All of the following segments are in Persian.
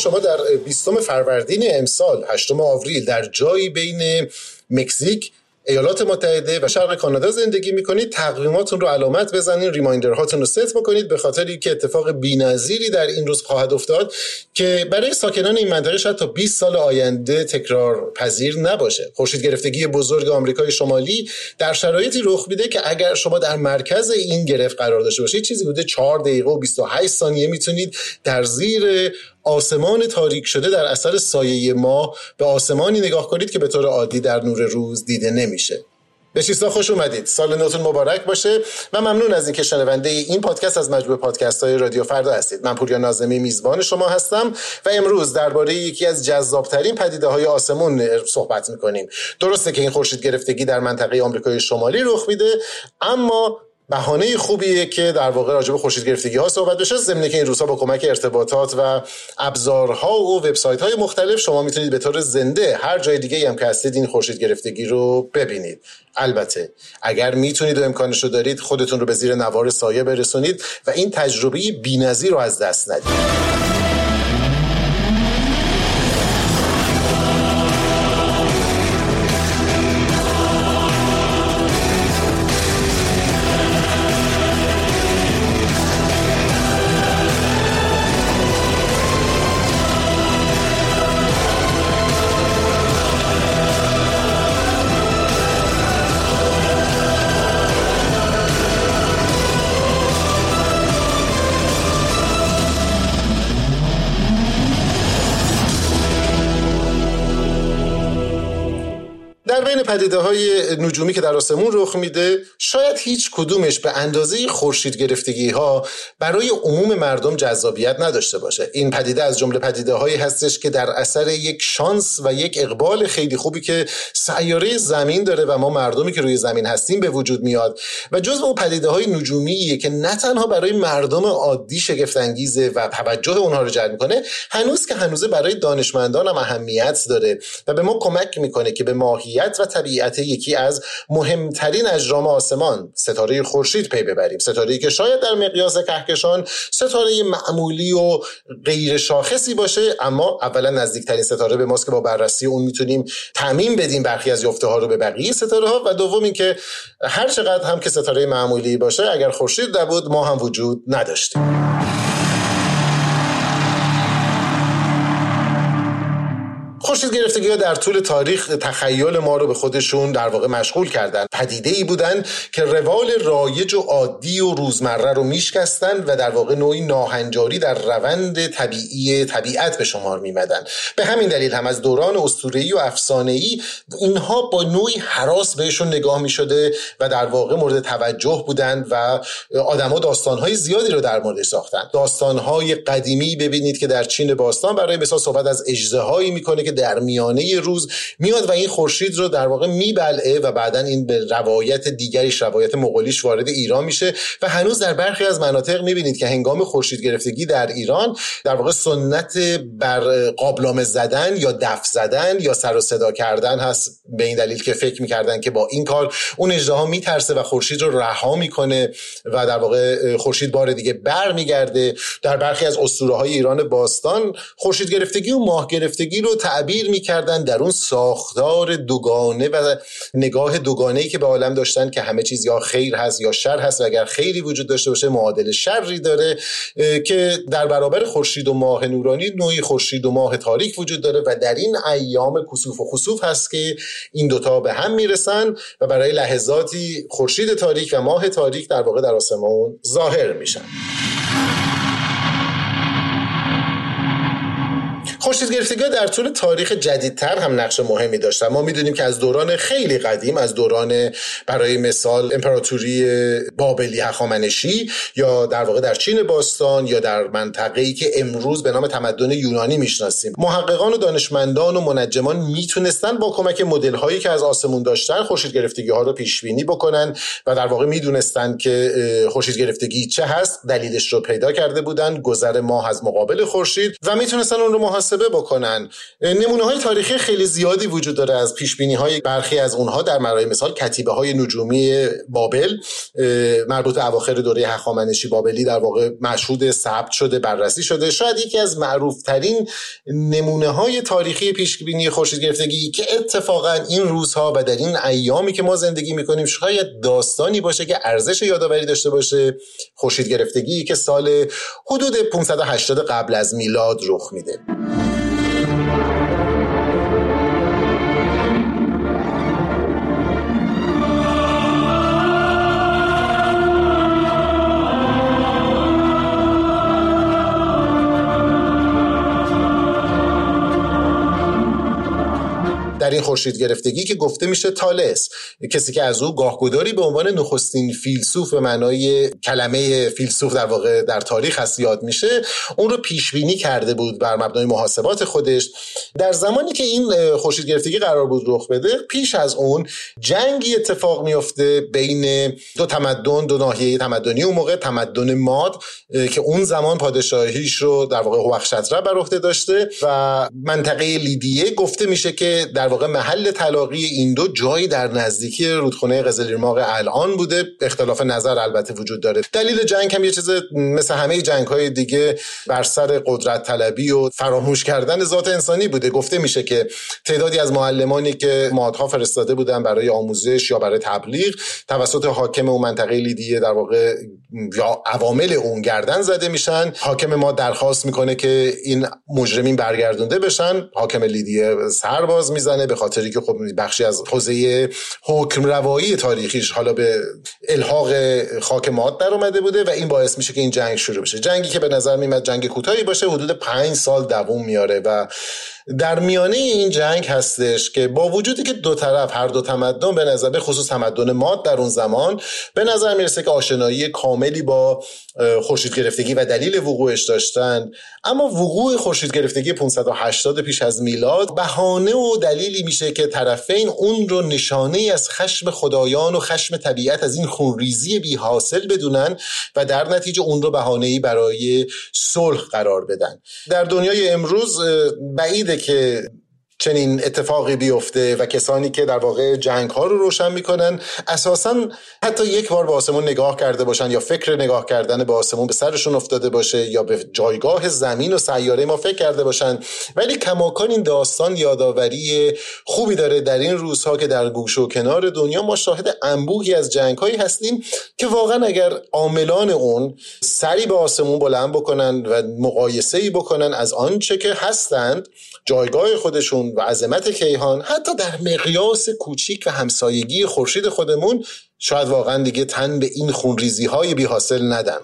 شما در 20 فروردین امسال 8 آوریل در جایی بین مکزیک، ایالات متحده و شرق کانادا زندگی میکنید، تقویماتون رو علامت بزنید، ریمایندرهاتون رو ست بکنید، به خاطر اینکه اتفاق بی‌نظیری در این روز خواهد افتاد که برای ساکنان این منطقه شاید تا 20 سال آینده تکرار پذیر نباشه. خورشید گرفتگی بزرگ آمریکای شمالی در شرایطی رخ میده که اگر شما در مرکز این گرفت قرار داشته باشید، چیزی بوده 4 دقیقه و 28 ثانیه میتونید در زیر آسمان تاریک شده در اثر سایه ماه به آسمانی نگاه کنید که به طور عادی در نور روز دیده نمیشه. به چیستا خوش اومدید. سال نوتون مبارک باشه و ممنون از اینکه شنونده این پادکست از مجموعه پادکست‌های رادیو فردا هستید. من پوریا ناظمی میزبان شما هستم و امروز درباره یکی از جذاب‌ترین پدیده‌های آسمون صحبت می‌کنیم. درسته که این خورشید گرفتگی در منطقه آمریکای شمالی رخ میده، اما بهانه خوبیه که در واقع راجع به خورشید گرفتگی ها صحبت بشه، ضمن که این روزها با کمک ارتباطات و ابزارها و وبسایت های مختلف شما میتونید به طور زنده هر جای دیگه هم که هستید این خورشید گرفتگی رو ببینید. البته اگر میتونید و امکانش رو دارید خودتون رو به زیر نوار سایه برسونید و این تجربه بی‌نظیر رو از دست ندید. در بین پدیده‌های نجومی که در آسمون رخ میده، شاید هیچ کدومش به اندازه خورشید گرفتگی ها برای عموم مردم جذابیت نداشته باشه. این پدیده از جمله پدیده‌هایی هستش که در اثر یک شانس و یک اقبال خیلی خوبی که سیاره زمین داره و ما مردمی که روی زمین هستیم به وجود میاد و جزو اون پدیده‌های نجومیه که نه تنها برای مردم عادی شگفت انگیزه و توجه اونها رو جلب میکنه، هنوز برای دانشمندان هم اهمیت داره و به ما کمک میکنه که به ماهیت و طبیعت یکی از مهمترین اجرام آسمان، ستاره خورشید، پی ببریم. ستاره‌ای که شاید در مقیاس کهکشان ستاره معمولی و غیر شاخصی باشه، اما اولا نزدیکترین ستاره به ماست که با بررسی اون میتونیم تعمیم بدیم برخی از یافته‌ها رو به بقیه ستاره‌ها، و دوم این که هر چقدر هم که ستاره معمولی باشه، اگر خورشید نبود ما هم وجود نداشتیم. خورشید گرفتگی‌ها در طول تاریخ تخیل ما رو به خودشون در واقع مشغول کردن. پدیده‌ای بودن که روال رایج و عادی و روزمره رو میشکستن و در واقع نوعی ناهنجاری در روند طبیعی طبیعت به شمار میمدن. به همین دلیل هم از دوران اسطوره‌ای و افسانه‌ای اینها با نوعی هراس بهشون نگاه می‌شده و در واقع مورد توجه بودند و آدم‌ها داستان‌های زیادی رو در موردش ساختن. داستان‌های قدیمی ببینید که در چین باستان برای مثال صحبت از اژدهایی می‌کنه که در میانه روز میاد و این خورشید رو در واقع میبلعه و بعداً این به روایت دیگریش، روایت مغولیش، وارد ایران میشه و هنوز در برخی از مناطق میبینید که هنگام خورشید گرفتگی در ایران در واقع سنت بر قابلمه زدن یا دف زدن یا سر و صدا کردن هست، به این دلیل که فکر میکردن که با این کار اون اژدها میترسه و خورشید رو رها میکنه و در واقع خورشید بار دیگه برمیگرده. در برخی از اسطوره‌های ایران باستان خورشید گرفتگی و ماه گرفتگی رو تعبیر می‌کردن در اون ساختار دوگانه و نگاه دوگانه‌ای که به عالم داشتن که همه چیز یا خیر هست یا شر هست و اگر خیری وجود داشته باشه معادل شری داره، که در برابر خورشید و ماه نورانی نوعی خورشید و ماه تاریک وجود داره و در این ایام کسوف و خسوف هست که این دوتا به هم میرسن و برای لحظاتی خورشید تاریک و ماه تاریک در واقع در آسمان ظاهر میشن. خورشید گرفتگی‌ها در طول تاریخ جدیدتر هم نقش مهمی داشتن. ما میدونیم که از دوران خیلی قدیم، از دوران برای مثال امپراتوری بابلی هخامنشی یا در واقع در چین باستان یا در منطقه‌ای که امروز به نام تمدن یونانی میشناسیم، محققان و دانشمندان و منجمان میتونستن با کمک مدل‌هایی که از آسمون داشتن خورشید گرفتگی‌ها رو پیش بینی بکنن و در واقع میدونستن که خورشید گرفتگی چه هست، دلیلش رو پیدا کرده بودن، گذر ماه از مقابل خورشید، و میتونستن اون رو محاسبه محاسبه بکنن. نمونه‌های تاریخی خیلی زیادی وجود داره از پیشبینی‌های برخی از اونها. در برای مثال کتیبه‌های نجومی بابل مربوط به اواخر دوره هخامنشی بابلی در واقع مشهود ثبت شده، بررسی شده. شاید یکی از معروف‌ترین نمونه‌های تاریخی پیشبینی خورشید گرفتگی که اتفاقاً این روزها و در این ایامی که ما زندگی می‌کنیم شاید داستانی باشه که ارزش یادآوری داشته باشه، خورشید گرفتگی که سال حدود 580 قبل از میلاد رخ میده. در این خورشید گرفتگی که گفته میشه تالس، کسی که از او گاهگداری به عنوان نخستین فیلسوف به معنای کلمه فیلسوف در واقع در تاریخ هست یاد میشه، اون رو پیش بینی کرده بود بر مبنای محاسبات خودش. در زمانی که این خورشید گرفتگی قرار بود رخ بده، پیش از اون جنگی اتفاق میفته بین دو تمدن، دو ناحیه تمدنی. اون موقع تمدن ماد که اون زمان پادشاهیش رو در واقع هوخشتره بر عهده داشته و منطقه لیدیه، گفته میشه که در واقع محل تلاقی این دو جایی در نزدیکی رودخونه قزل‌ایرماغ الان بوده. اختلاف نظر البته وجود داره. دلیل جنگ هم یه چیز مثل همه جنگ‌های دیگه بر سر قدرت طلبی و فراموش کردن ذات انسانی بوده. گفته میشه که تعدادی از معلمانی که مادها فرستاده بودن برای آموزش یا برای تبلیغ توسط حاکم اون منطقه لیدیه در واقع یا عوامل اون گردن زده میشن. حاکم ما درخواست میکنه که این مجرمین برگردونده بشن. حاکم لیدیه سرباز میزنه به خاطری که خب بخشی از حوزه حکم روایی تاریخیش حالا به الحاق خاک ماد در اومده بوده و این باعث میشه که این جنگ شروع بشه. جنگی که به نظر میاد جنگ کوتاهی باشه، حدود 5 سال دوام میاره و در میانه این جنگ هستش که با وجودی که دو طرف، هر دو تمدن به نظر، به خصوص تمدن ماد در اون زمان به نظر میرسه که آشنایی کاملی با خورشید گرفتگی و دلیل وقوعش داشتن، اما وقوع خورشید گرفتگی 580 پیش از میلاد بهانه و دلیلی میشه که طرفین اون رو نشانه از خشم خدایان و خشم طبیعت از این خونریزی بی حاصل بدونن و در نتیجه اون رو بهانه‌ای برای صلح قرار بدن. در دنیای امروز بعیده که چنین اتفاقی بیفته و کسانی که در واقع جنگ ها رو روشن میکنن اساساً حتی یک بار به آسمون نگاه کرده باشن یا فکر نگاه کردن به آسمون به سرشون افتاده باشه یا به جایگاه زمین و سیاره ما فکر کرده باشن، ولی کماکان این داستان یادآوری خوبی داره در این روزها که در گوشه و کنار دنیا ما شاهد انبوهی از جنگ هایی هستیم که واقعا اگر عاملان اون سری به آسمون بلند بکنن و مقایسه‌ای بکنن از آنچه که هستند، جایگاه خودشون و عظمت کیهان، حتی در مقیاس کوچیک و همسایگی خورشید خودمون، شاید واقعا دیگه تن به این خونریزی های بی حاصل ندن.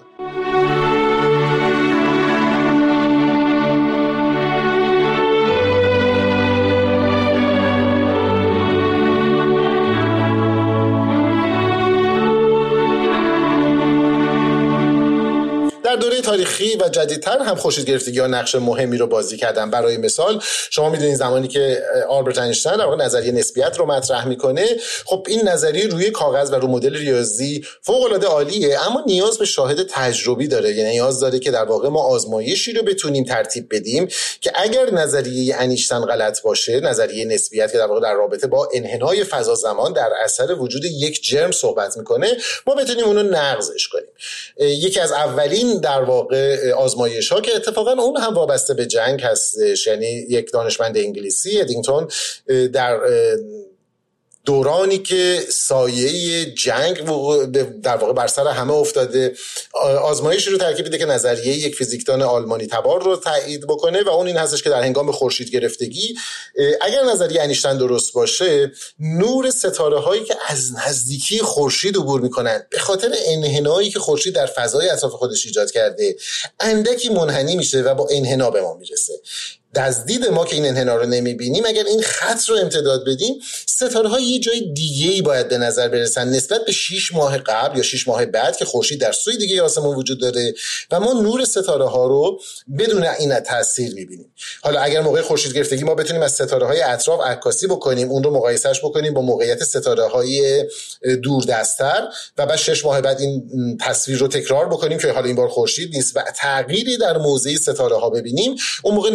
در دوره تاریخی و جدیدتر هم خورشید گرفتگی‌ها نقش مهمی رو بازی کردن. برای مثال شما میدونید زمانی که آلبرت اینشتین در واقع نظریه نسبیت رو مطرح میکنه، خب این نظریه روی کاغذ و روی مدل ریاضی فوق‌العاده عالیه، اما نیاز به شاهد تجربی داره. یعنی نیاز داره که در واقع ما آزمایشی رو بتونیم ترتیب بدیم که اگر نظریه اینشتین غلط باشه، نظریه نسبیت که در واقع در رابطه با انحنای فضا زمان در اثر وجود یک جرم صحبت میکنه، ما بتونیم اونو نقضش کنیم. یکی از اولین در واقع آزمایش‌ها که اتفاقا اون هم وابسته به جنگ هستش، یعنی یک دانشمند انگلیسی ادینگتون در دورانی که سایه جنگ در واقع بر سر همه افتاده، آزمایشی رو ترکیب بده که نظریه یک فیزیکدان آلمانی تبار رو تایید بکنه و اون این هستش که در هنگام خورشید گرفتگی اگر نظریه اینشتین درست باشه، نور ستاره هایی که از نزدیکی خورشید عبور میکنن به خاطر انحنایی که خورشید در فضای اطراف خودش ایجاد کرده اندکی منحنی میشه و با انحنا به ما میرسه. از دید ما که این انحنا رو نمیبینیم، اگر این خط رو امتداد بدیم، ستاره ها یه جای دیگه‌ای باید به نظر برسن نسبت به 6 ماه قبل یا 6 ماه بعد که خورشید در سوی دیگه آسمون وجود داره و ما نور ستاره ها رو بدون این تاثیر میبینیم. حالا اگر موقع خورشید گرفتگی ما بتونیم از ستاره های اطراف عکاسی بکنیم، اون رو مقایسهش بکنیم با موقعیت ستاره های دوردست‌تر و بعد 6 ماه بعد این تصویر رو تکرار بکنیم که حالا این بار خورشید نیست و تغییری در موضع ستاره ها ببینیم، اون موقع نشون میده که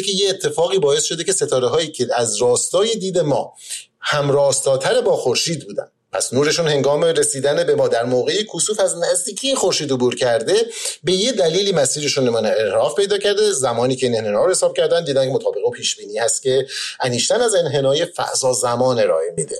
که یه اتفاقی باعث شده که ستاره هایی که از راستای دید ما هم راستاتر با خورشید بودن، پس نورشون هنگام رسیدن به ما در موقع کسوف از نزدیکی خورشید عبور کرده، به یه دلیلی مسیرشون انحراف پیدا کرده. زمانی که این انحراف حساب کردن دیدن که مطابق با پیش بینی هست که انیشتین از انحنای فضا زمان ارائه میده.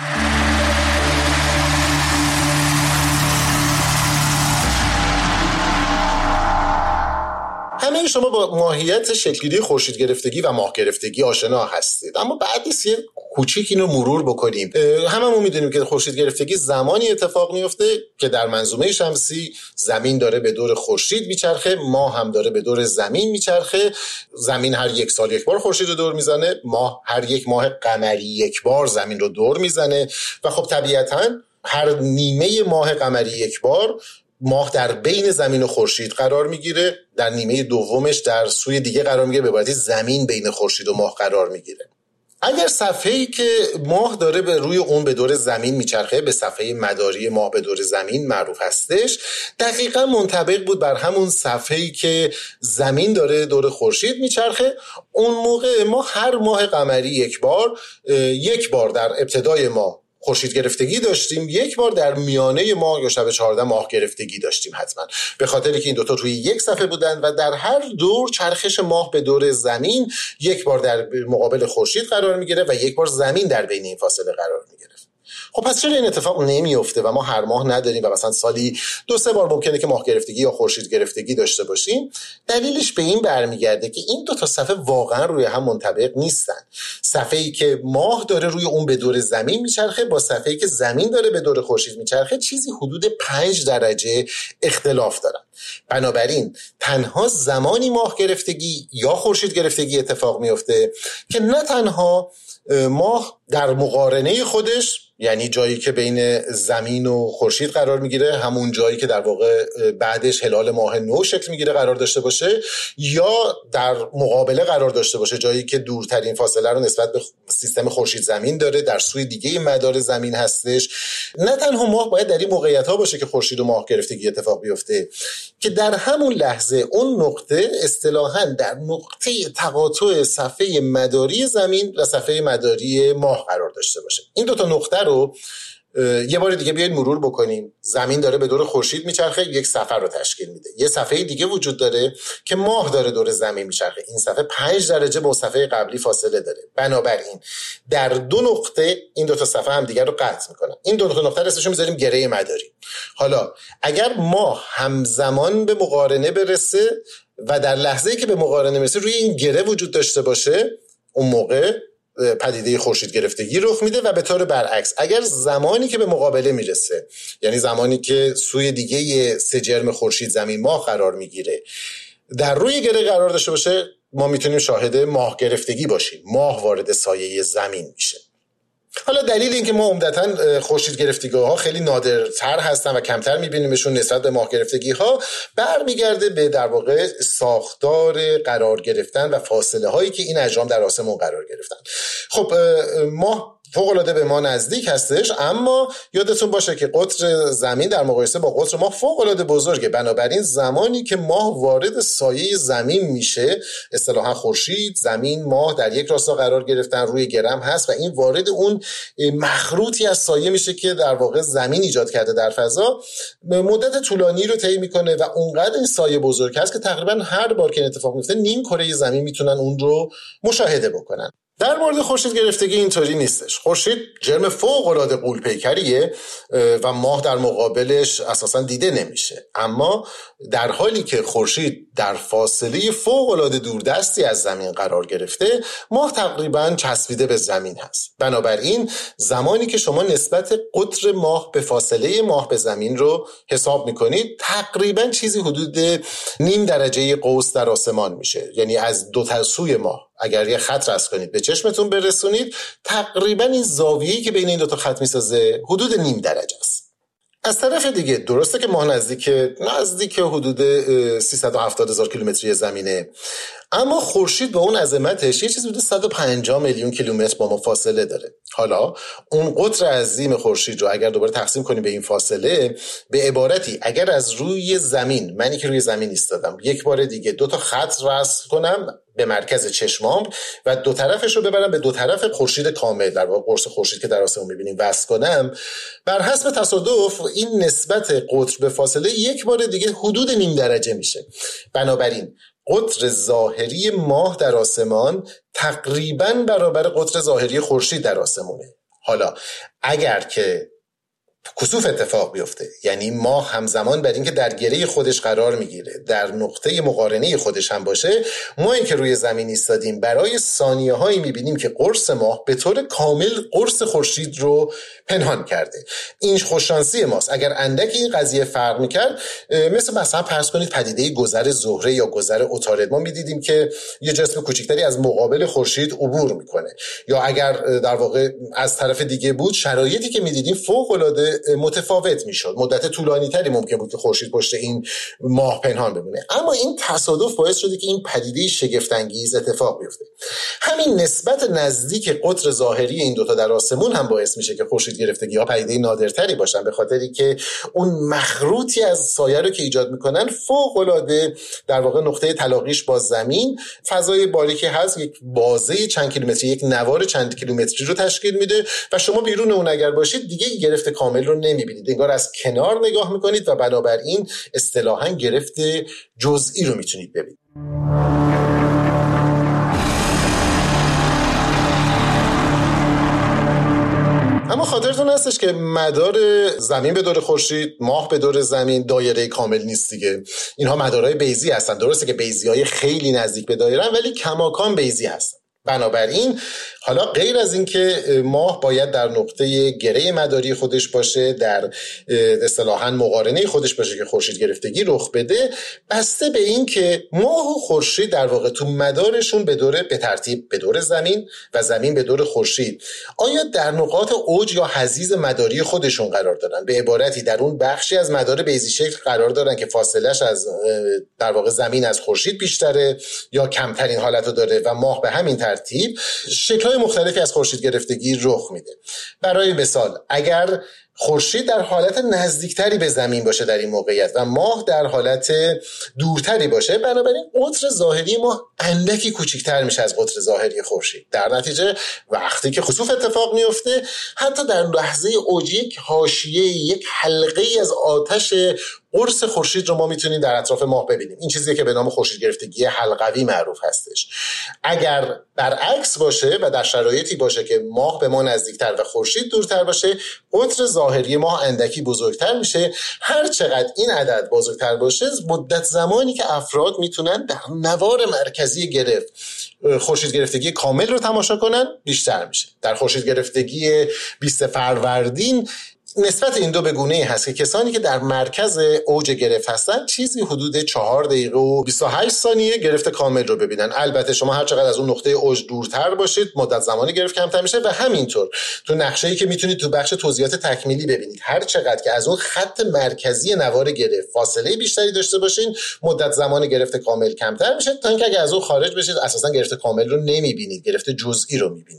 همه شما با ماهیت شکل‌گیری خورشید گرفتگی و ماه گرفتگی آشنا هستید، اما بعد نیست یه کوچیک اینو مرور بکنیم. هممون میدونیم که خورشید گرفتگی زمانی اتفاق میفته که در منظومه شمسی زمین داره به دور خورشید میچرخه، ماه هم داره به دور زمین میچرخه. زمین هر 1 سال 1 بار خورشید رو دور میزنه، ماه هر 1 ماه قمری 1 بار زمین رو دور میزنه و خب طبیعتاً هر نیمه ماه قمری 1 بار ماه در بین زمین و خورشید قرار میگیره، در نیمه دومش در سوی دیگه قرار میگیره، به عبارتی زمین بین خورشید و ماه قرار میگیره. اگر صفحه‌ای که ماه داره به روی اون به دور زمین میچرخه به صفحه مداری ماه به دور زمین معروف هستش، دقیقاً منطبق بود بر همون صفحه‌ای که زمین داره دور خورشید میچرخه. اون موقع ما هر ماه قمری 1 بار، 1 بار در ابتدای ماه خورشید گرفتگی داشتیم، 1 بار در میانه ماه یا شب 14 ماه گرفتگی داشتیم، حتما به خاطر که این دوتا روی یک صفحه بودن و در هر دور چرخش ماه به دور زمین 1 بار در مقابل خورشید قرار میگیره و 1 بار زمین در بین این فاصله قرار میگیره. خب پس چرا این اتفاق نمیفته و ما هر ماه نداریم و مثلا سالی 2-3 بار ممکنه که ماه گرفتگی یا خورشید گرفتگی داشته باشیم؟ دلیلش به این برمیگرده که این دو تا صفحه واقعا روی هم منطبق نیستن. صفحه‌ای که ماه داره روی اون به دور زمین میچرخه با صفحه‌ای که زمین داره به دور خورشید میچرخه چیزی حدود 5 درجه اختلاف دارن. بنابراین تنها زمانی ماه گرفتگی یا خورشید گرفتگی اتفاق میفته که نه تنها ماه در مقارنه خودش، یعنی جایی که بین زمین و خورشید قرار میگیره، همون جایی که در واقع بعدش هلال ماه نو شکل میگیره قرار داشته باشه، یا در مقابله قرار داشته باشه، جایی که دورترین فاصله رو نسبت به سیستم خورشید زمین داره، در سوی دیگه مدار زمین هستش. نه تنها ماه باید در این موقعیت ها باشه که خورشید و ماه گرفتگی اتفاق بیفته، که در همون لحظه اون نقطه اصطلاحاً در نقطه تقاطع صفحه مداری زمین و صفحه مداری ماه قرار داشته باشه. این دو تا نقطه رو یه بار دیگه بیاید مرور بکنیم. زمین داره به دور خورشید میچرخه، یک صفحه رو تشکیل میده. یه صفحه دیگه وجود داره که ماه داره دور زمین میچرخه. این صفحه 5 درجه با صفحه قبلی فاصله داره. بنابراین در 2 نقطه این دو تا صفحه هم دیگه رو قطع میکنن. این 2 نقطه رو اسمشو میذاریم گره مداری. حالا اگر ماه همزمان به مقارنه برسه و در لحظه‌ای که به مقارنه میرسه روی این گره وجود داشته باشه، اون موقع پدیده خورشید گرفتگی رخ میده. و به طور برعکس اگر زمانی که به مقابله میرسه، یعنی زمانی که سوی دیگه سجرم خورشید زمین ماه قرار میگیره، در روی گره قرار داشته باشه، ما میتونیم شاهد ماه گرفتگی باشیم. ماه وارد سایه زمین میشه. حالا دلیل این که ما عمدتاً خورشید گرفتگی ها خیلی نادرتر هستن و کمتر میبینیمشون نسبت به ماه گرفتگی ها برمیگرده به در واقع ساختار قرار گرفتن و فاصله هایی که این اجرام در آسمون قرار گرفتن. خب ماه فوق‌العاده به ما نزدیک هستش، اما یادتون باشه که قطر زمین در مقایسه با قطر ماه فوق‌العاده بزرگه. بنابراین زمانی که ماه وارد سایه زمین میشه، اصطلاحاً خورشید، زمین، ماه در یک راستا قرار گرفتن، روی گرم هست و این وارد اون مخروطی از سایه میشه که در واقع زمین ایجاد کرده در فضا. مدت طولانی رو طی میکنه و اونقدر این سایه بزرگ هست که تقریباً هر بار که این اتفاق میفته نیم کره زمین میتونن اون رو مشاهده بکنن. در مورد خورشید گرفتگی اینطوری نیستش. خورشید جرم فوق‌العاده غول‌پیکریه و ماه در مقابلش اساساً دیده نمیشه، اما در حالی که خورشید در فاصله فوق‌العاده دوردستی از زمین قرار گرفته، ماه تقریباً چسبیده به زمین هست. بنابراین زمانی که شما نسبت قطر ماه به فاصله ماه به زمین رو حساب میکنید، تقریباً چیزی حدود نیم درجه قوس در آسمان میشه. یعنی از دو تا سوی ماه اگر یه خط رسم کنید به چشمتون برسونید، تقریبا این زاویه‌ای که بین این دو تا خط میسازه حدود نیم درجه است. از طرف دیگه درسته که ماه نزدیک حدود 370,000 کیلومتری زمینه، اما خورشید با اون عظمتش یه چیزی حدود 150 میلیون کیلومتر با ما فاصله داره. حالا اون قطر عظیم خورشید رو اگر دوباره تقسیم کنیم به این فاصله، به عبارتی اگر از روی زمین، منی که روی زمین ایستادم، یک بار دیگه 2 تا خط رسم کنم به مرکز چشمام و دو طرفش رو ببرم به دو طرف خورشید کامل، در واقع قرص خورشید که در آسمون می‌بینیم وصل کنم، بر حسب تصادف این نسبت قطر به فاصله یک بار دیگه حدود نیم درجه میشه. بنابراین قطر ظاهری ماه در آسمان تقریباً برابر قطر ظاهری خورشید در آسمونه. حالا اگر که کسوف اتفاق بیفته، یعنی ماه همزمان بر اینکه در گره خودش قرار میگیره در نقطه مقارنه خودش هم باشه، ما این که روی زمین ایستادیم برای ثانیه هایی میبینیم که قرص ماه به طور کامل قرص خورشید رو پنهان کرده. این خوششانسی ماست. اگر اندک این قضیه فرق میکرد، مثلا فرض کنید پدیده گذر زهره یا گذر عطارد، ما میدیدیم که یه جسم کوچکتری از مقابل خورشید عبور میکنه، یا اگر در واقع از طرف دیگه بود، شرایطی که میدیدیم فوق العاده متفاوت میشد. مدت طولانی تری ممکن بود که خورشید پشت این ماه پنهان بمونه. اما این تصادف باعث شده که این پدیده شگفت انگیز اتفاق بیفته. همین نسبت نزدیک قطر ظاهری این دوتا در آسمون هم باعث میشه که خورشید گرفتگی ها پدیده نادرتری باشن، به خاطری که اون مخروطی از سایه رو که ایجاد میکنن فوق العاده در واقع نقطه تلاقیش با زمین فضای باریکی هست، یک بازه چند کیلومتری، یک نوار چند کیلومتری رو تشکیل میده و شما بیرون اون اگر باشید دیگه گرفت کامل رو نمیبینید، انگار از کنار نگاه میکنید و بنابراین اصطلاحاً گرفت جزئی رو میتونید ببینید. اما خاطرتون هستش که مدار زمین به دور خورشید، ماه به دور زمین دایره کامل نیست دیگه. اینها مدارهای بیضی هستن. درسته که بیضی‌های خیلی نزدیک به دایره ولی کماکان بیضی هستن. بنابراین حالا غیر از این که ماه باید در نقطه گره مداری خودش باشه، در اصطلاحاً مقارنه خودش باشه که خورشید گرفتگی رخ بده، بسته به این که ماه و خورشید در واقع تو مدارشون به ترتیب به دور زمین و زمین به دور خورشید آیا در نقاط اوج یا حضیض مداری خودشون قرار دارن، به عبارتی در اون بخشی از مدار بیضی شکل قرار دارن که فاصلهش از در واقع زمین از خورشید بیشتره یا کمترین حالتو داره و ماه به همین ترتیب شکل‌های مختلفی از خورشید گرفتگی رخ میده. برای مثال اگر خورشید در حالت نزدیکتری به زمین باشه در این موقعیت و ماه در حالت دورتری باشه، بنابراین قطر ظاهری ماه اندکی کوچکتر میشه از قطر ظاهری خورشید. در نتیجه وقتی که خسوف اتفاق میفته، حتی در لحظه اوج یک حاشیه، یک حلقه از آتش قرص خورشید رو ما میتونیم در اطراف ماه ببینیم. این چیزیه که به نام خورشید گرفتگی حلقوی معروف هستش. اگر برعکس باشه و در شرایطی باشه که ماه به ما نزدیکتر و خورشید دورتر باشه، قطر ظاهری ماه اندکی بزرگتر میشه. هر چقدر این عدد بزرگتر باشه، مدت زمانی که افراد میتونن در نوار مرکزی گرفت خورشید گرفتگی کامل رو تماشا کنن بیشتر میشه. در خورشید گرفتگی 20 فروردین نسبت این دو به گونه‌ای هست که کسانی که در مرکز اوج گرفت هستن چیزی حدود 4 دقیقه و 28 ثانیه گرفت کامل رو ببینن. البته شما هر چقدر از اون نقطه اوج دورتر باشید، مدت زمانی گرفت کمتر میشه و همینطور تو نقشه‌ای که میتونید تو بخش توضیحات تکمیلی ببینید، هر چقدر که از اون خط مرکزی نوار گرفت فاصله بیشتری داشته باشین، مدت زمان گرفت کامل کمتر میشه، تا اینکه اگه از اون خارج بشید اساسا گرفت کامل رو نمیبینید، گرفت جزئی رو میبینید.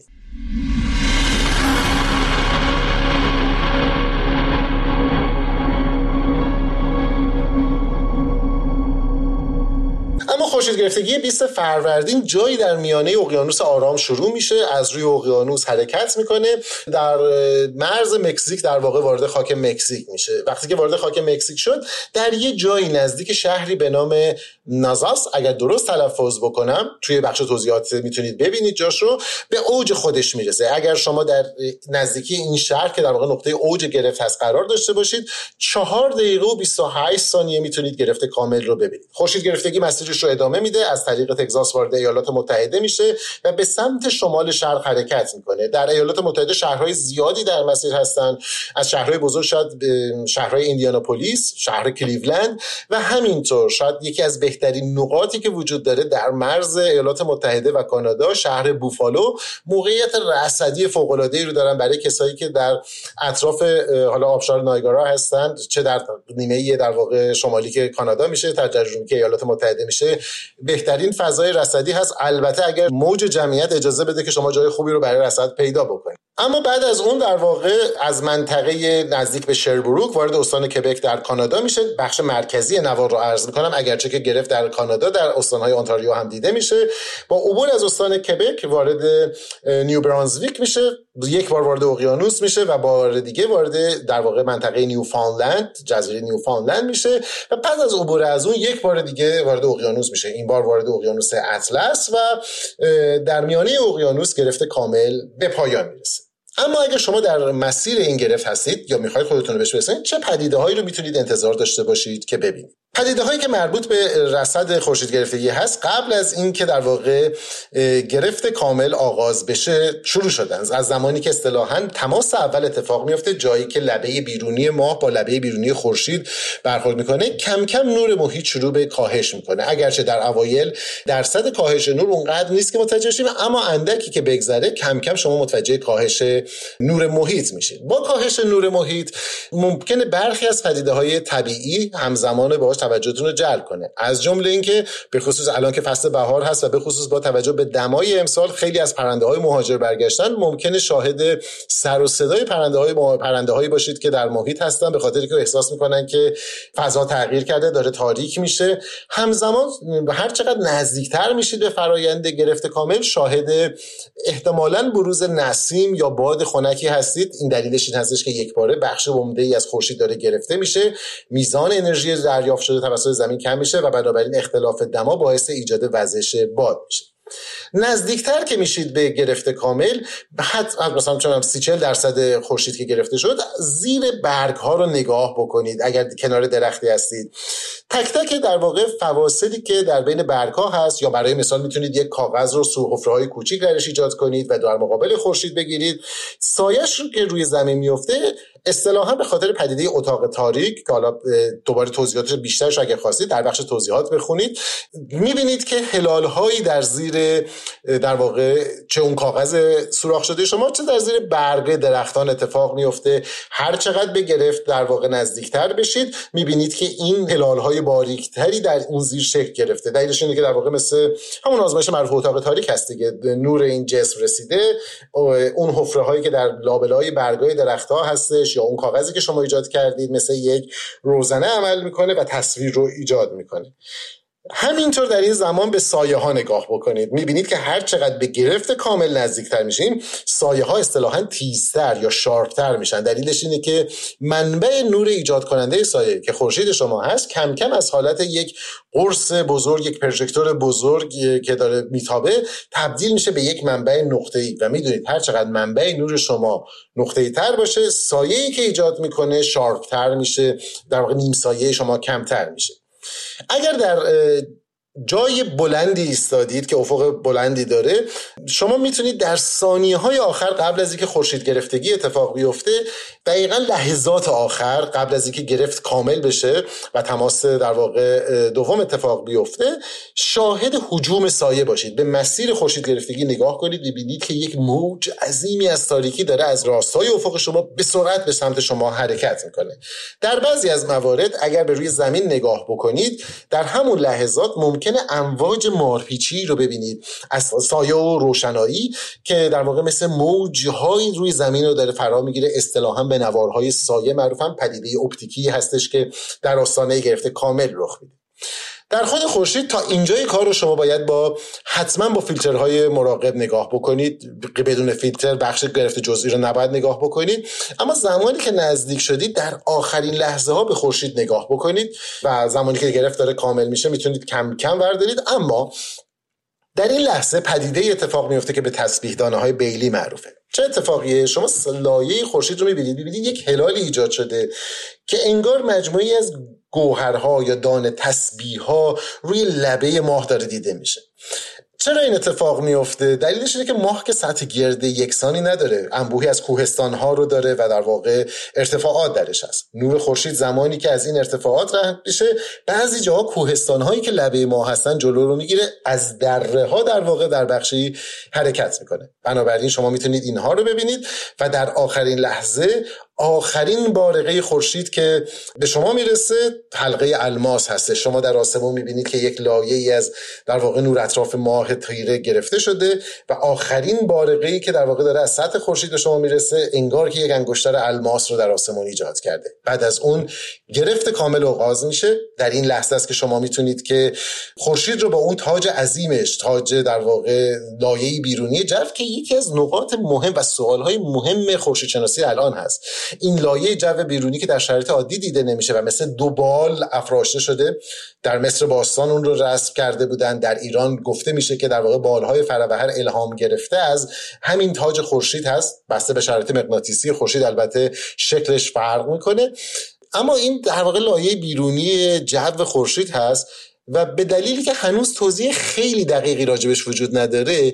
اما خورشید گرفتگی 20 فروردین جایی در میانه اقیانوس آرام شروع میشه، از روی اقیانوس حرکت میکنه، در مرز مکزیک در واقع وارد خاک مکزیک میشه. وقتی که وارد خاک مکزیک شد، در یه جایی نزدیک شهری به نام نازاس، اگر درست تلفظ بکنم، توی بخش توضیحات میتونید ببینید جاش رو، به اوج خودش میرسه. اگر شما در نزدیکی این شهر که در واقع نقطه اوج گرفت هست قرار داشته باشید، 4 دقیقه و 28 ثانیه میتونید گرفت کامل رو ببینید. خورشید گرفتگی مسیرش رو ادامه میده، از طریق تگزاس وارد ایالات متحده میشه و به سمت شمال شرق حرکت میکنه. در ایالات متحده شهرهای زیادی در مسیر هستن، از شهرهای بزرگ شاید شهرهای ایندیاناپولیس، شهر کلیولند و همینطور شاید یکی از بهترین نقاطی که وجود داره در مرز ایالات متحده و کانادا، شهر بوفالو، موقعیت رصدی فوق العاده ای رو دارن برای کسایی که در اطراف حالا آبشار نایگارا هستن، چه در نیمه در واقع شمالی که کانادا میشه، تا جنوبی که ایالات متحده میشه. بهترین فضای رصدی هست، البته اگر موج جمعیت اجازه بده که شما جای خوبی رو برای رصد پیدا بکنید. اما بعد از اون در واقع از منطقه نزدیک به شربروک وارد استان کبک در کانادا میشه. بخش مرکزی نوار رو عرض میکنم، اگرچه که گرفت در کانادا در استانهای انتاریو هم دیده میشه. با عبور از استان کبک وارد نیو برانزویک میشه، یک بار وارد اقیانوس میشه و بار دیگه وارد در واقع منطقه نیوفاندلند، جزیره نیوفاندلند میشه و بعد از عبور از اون یک بار دیگه وارد اقیانوس میشه، این بار وارد اقیانوس اطلس و در میانه اقیانوس گرفت کامل به پایان میرسه. اما اگر شما در مسیر این گرفت هستید یا میخواید خودتون رو بهش برسونید، چه پدیده هایی رو میتونید انتظار داشته باشید که ببینید؟ پدیده هایی که مربوط به رصد خورشید گرفتگی هست قبل از این که در واقع گرفت کامل آغاز بشه شروع شدن. از زمانی که اصطلاحاً تماس اول اتفاق میفته، جایی که لبه بیرونی ماه با لبه بیرونی خورشید برخورد میکنه، کم کم نور محیط شروع به کاهش میکنه. اگرچه در اوایل درصد کاهش نور اونقدر نیست که متوجه شیم، اما اندکی که بگذره کم کم شما متوجه کاهش نور محیط میشید. با کاهش نور محیط ممکنه برخی از پدیده‌های طبیعی همزمان باهاش توجهتون رو جلب کنه، از جمله اینکه به خصوص الان که فصل بهار هست و به خصوص با توجه به دمای امسال خیلی از پرنده‌های مهاجر برگشتن، ممکنه شاهد سر و صدای پرنده‌هایی باشید که در محیط هستن، به خاطری که احساس میکنن که فضا تغییر کرده، داره تاریک میشه. همزمان هر چقدر نزدیکتر میشید به فرایند گرفت کامل، شاهد احتمالاً بروز نسیم یا باد خنکی هستید. این دلیلش این هستش که یکباره بخش عمده‌ای از خورشید داره گرفته میشه، میزان انرژی دریافت شده توسط زمین کم میشه و بنابراین اختلاف دما باعث ایجاد وزش باد میشه. نزدیکتر که میشید به گرفت کامل، حتی مثلا چون 30-40% خورشید که گرفته شد، زیر برگ ها رو نگاه بکنید. اگر کنار درختی هستید، تک تک در واقع فواصلی که در بین برگ ها هست، یا برای مثال میتونید یک کاغذ رو حفره های کوچیک درش ایجاد کنید و در مقابل خورشید بگیرید. سایه‌اش رو که روی زمین میفته اصطلاحاً به خاطر پدیده اتاق تاریک که حالا دوباره توضیحاتش بیشترش اگه خواستید در بخش توضیحات بخونید، میبینید که هلال‌هایی در زیر در واقع چه اون کاغذ سوراخ شده شما، چه در زیر برگ درختان اتفاق میفته. هر چقدر به گرفت در واقع نزدیکتر بشید، میبینید که این هلال‌های باریکتری در اون زیر شکل گرفته. دلیلش اینه که در واقع مثل همون آزمایش معروف اتاق تاریک هست دیگه، نور این جسم رسیده، اون حفره‌هایی که در لابلای برگ‌های درخت‌ها هستش یا اون کاغذی که شما ایجاد کردید مثل یک روزنه عمل میکنه و تصویر رو ایجاد میکنه. همینطور در این زمان به سایه ها نگاه بکنید، میبینید که هر چقدر به گرفت کامل نزدیکتر میشیم، سایه ها اصطلاحاً تیزتر یا شارپتر میشن. دلیلش اینه که منبع نور ایجاد کننده سایه که خورشید شما هست کم کم از حالت یک قرص بزرگ، یک پروژکتور بزرگ که داره میتابه، تبدیل میشه به یک منبع نقطه‌ای و میدونید هر چقدر منبع نور شما نقطه‌ای تر باشه، سایه‌ای که ایجاد میکنه شارپتر میشه، در واقع نیم سایه شما کمتر میشه. اگر در جای بلندی ایستادید که افق بلندی داره، شما میتونید در ثانیه‌های آخر قبل از اینکه خورشید گرفتگی اتفاق بیفته، دقیقاً لحظات آخر قبل از اینکه گرفت کامل بشه و تماس در واقع دوم اتفاق بیفته، شاهد هجوم سایه باشید. به مسیر خورشید گرفتگی نگاه کنید، ببینید که یک موج عظیمی از تاریکی داره از راستای افق شما به سرعت به سمت شما حرکت میکنه. در بعضی از موارد اگر به روی زمین نگاه بکنید، در همون لحظات ممکنه امواج مارپیچی رو ببینید از سایه و روشنایی که در واقع مثل موج‌های روی زمین رو داره فرا میگیره. اصطلاحاً به نوارهای سایه معروفن، پدیده اپتیکی هستش که در آستانه گرفت کامل رخ میده. در خود خورشید تا اینجای کار رو شما باید حتما با فیلترهای مراقب نگاه بکنید. بدون فیلتر بخش گرفت جزئی رو نباید نگاه بکنید. اما زمانی که نزدیک شدید، در آخرین لحظه ها به خورشید نگاه بکنید و زمانی که گرفت داره کامل میشه میتونید کم کم بردارید. اما در این لحظه پدیده اتفاق میفته که به تسبیح دانه های بیلی معروفه. چه اتفاقیه؟ شما لایه خورشید رو میبینید یک هلالی ایجاد شده که انگار مجموعی از گوهرها یا دانه تسبیح‌ها روی لبه ماه داره دیده میشه. چرا این اتفاق میفته؟ دلیلش اینه که ماه که سطح گرد یکسانی نداره، انبوهی از کوهستان‌ها رو داره و در واقع ارتفاعات درش هست. نور خورشید زمانی که از این ارتفاعات رد میشه، بعضی جاها کوهستان‌هایی که لبه ماه هستن جلو رو میگیره، از دره‌ها در واقع در بخشی حرکت میکنه. بنابراین شما میتونید اینها رو ببینید و در آخرین لحظه آخرین بارقه خورشید که به شما میرسه حلقه الماس هست. شما در آسمون میبینید که یک لایه‌ای از در واقع نور اطراف ماه تیره گرفته شده و آخرین بارقه‌ای که در واقع داره از سطح خورشید به شما میرسه انگار که یک انگشتر الماس رو در آسمون ایجاد کرده. بعد از اون گرفت کامل آغاز میشه. در این لحظه است که شما میتونید که خورشید رو با اون تاج عظیمش، تاج در واقع لایه‌ای بیرونی جو که یکی از نقاط مهم و سوالهای مهم خورشیدشناسی الان هست، این لایه جو بیرونی که در شرایط عادی دیده نمیشه و مثل دو بال افراشته شده. در مصر باستان اون رو رسم کرده بودن. در ایران گفته میشه که در واقع بالهای فروهر الهام گرفته از همین تاج خورشید هست. بسته به شرایط مغناطیسی خورشید البته شکلش فرق میکنه، اما این در واقع لایه بیرونی جو خورشید هست و به دلیلی که هنوز توضیح خیلی دقیقی راجبش وجود نداره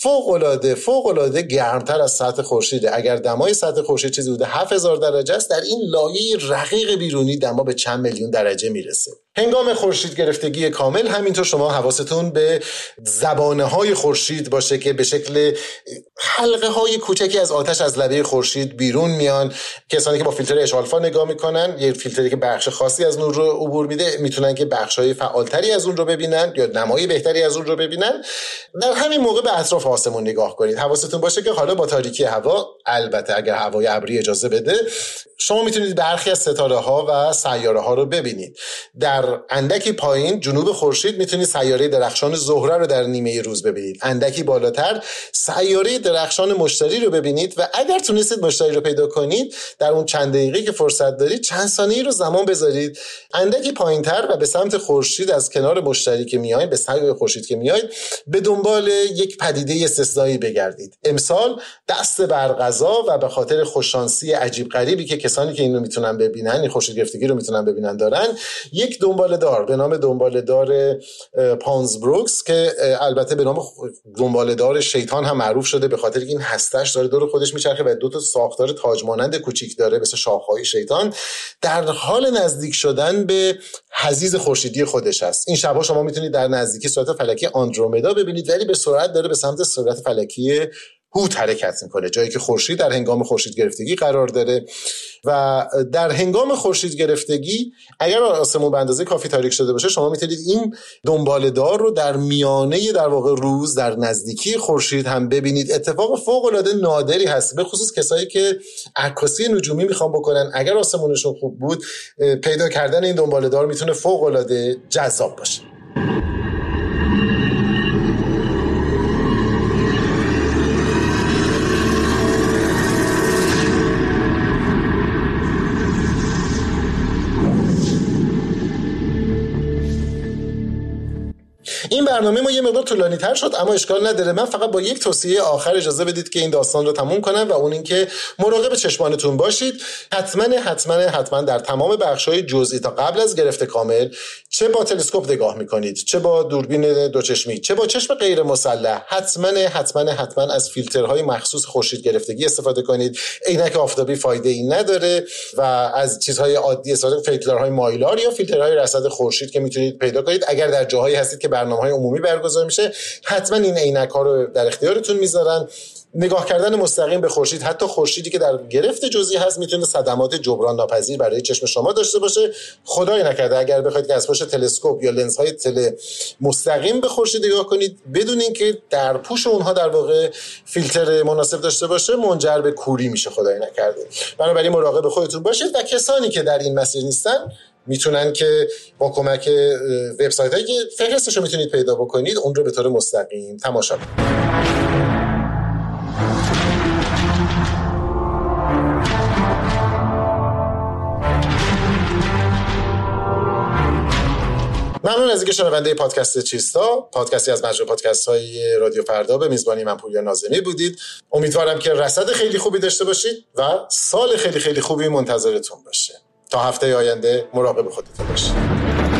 فوق‌العاده گرمتر از سطح خورشیده. اگر دمای سطح خورشید چیزی بوده 7000 درجه است، در این لایه رقیق بیرونی دما به چند میلیون درجه میرسه. هنگام خورشید گرفتگی کامل همینطور شما حواستون به زبانه‌های خورشید باشه که به شکل حلقه‌های کوچکی از آتش از لبه خورشید بیرون میان. کسانی که با فیلتر اچ آلفا نگاه میکنن، یه فیلتری که بخش خاصی از نور رو عبور میده، میتونن که بخش‌های فعالتری از اون رو ببینن یا نمای بهتری از اون رو ببینن. در همین موقع به اطراف آسمون نگاه کنید. حواستون باشه که حالا با تاریکی هوا، البته اگر هوای ابری اجازه بده، شما میتونید برخی از ستاره‌ها و سیاره‌ها رو ببینید. در اندکی پایین جنوب خورشید میتونید سیاره درخشان زهره رو در نیمه روز ببینید. اندکی بالاتر سیاره درخشان مشتری رو ببینید و اگر تونستید مشتری رو پیدا کنید در اون چند دقیقه که فرصت دارید چند ثانیه رو زمان بذارید اندکی پایینتر و به سمت خورشید از کنار مشتری که میایید، به سمت خورشید که میایید، به دنبال یک پدیده استثنایی بگردید. امسال دست بر قضا و به خاطر خوششانسی عجیب غریبی که کسانی که اینو میتونن ببینن، این خورشید گرفتگی رو میتونن ببینن، دارن یک دنباله‌دار به نام دنباله‌دار پانز بروکس که البته به نام دنباله‌دار شیطان هم معروف شده به خاطر این هستش داره دور خودش میچرخه و دو تا ساختار تاج مانند کوچیک داره مثل شاخه‌های شیطان، در حال نزدیک شدن به حضیض خورشیدی خودش است. این شب‌ها شما میتونید در نزدیکی سرعت فلکی آندرومدا ببینید، ولی به سرعت داره به سمت سرعت فلکی هوت حرکت میکنه، جایی که خورشید در هنگام خورشید گرفتگی قرار داره. و در هنگام خورشید گرفتگی اگر آسمون به اندازه کافی تاریک شده باشه شما میتونید این دنباله‌دار رو در میانه در واقع روز در نزدیکی خورشید هم ببینید. اتفاق فوق العاده نادری هست، به خصوص کسایی که عکاسی نجومی میخوان بکنن. اگر آسمونشون خوب بود پیدا کردن این دنباله‌دار میتونه فوق العاده جذاب باشه. این برنامه ما یه مقدار طولانی تر شد، اما اشکال نداره. من فقط با یک توصیه آخر اجازه بدید که این داستان رو تموم کنم و اون این که مراقب چشمانتون باشید. حتما در تمام بخش‌های جزئی تا قبل از گرفت کامل، چه با تلسکوپ نگاه می‌کنید، چه با دوربین دوچشمی، چه با چشم غیر مسلح، حتما از فیلترهای مخصوص خورشید گرفتگی استفاده کنید. عینک آفتابی فایده‌ای نداره و از چیزهای عادی استفاده، فیلترهای مایلار یا فیلترهای رصد خورشید که میتونید پیدا کنید. اگر در جاهایی هستید که برنامه‌های عمومی برگزار میشه، حتما این عینک‌ها رو در اختیارتون میذارن. نگاه کردن مستقیم به خورشید، حتی خورشیدی که در گرفت جزئی هست، میتونه صدمات جبران ناپذیر برای چشم شما داشته باشه. خدای نکرده اگر بخواید که از پشت تلسکوپ یا لنزهای تله مستقیم به خورشید نگاه کنید بدون اینکه در پوش اونها در واقع فیلتر مناسب داشته باشه، منجر به کوری میشه. خدای نکرده. بنابراین مراقب خودتون باشید و کسانی که در این مسیر نیستن میتونن که با کمک وبسایتایی که فهرستش رو میتونید پیدا بکنید اون رو به طور مستقیم تماشا کنید. ممنون از اینکه شنونده پادکست چیستا، پادکستی از مجموعه پادکست‌های رادیو فردا به میزبانی من پوریا ناظمی بودید. امیدوارم که رصد خیلی خوبی داشته باشید و سال خیلی خوبی منتظرتون باشه. تا هفته آینده مراقب خودتون باشید.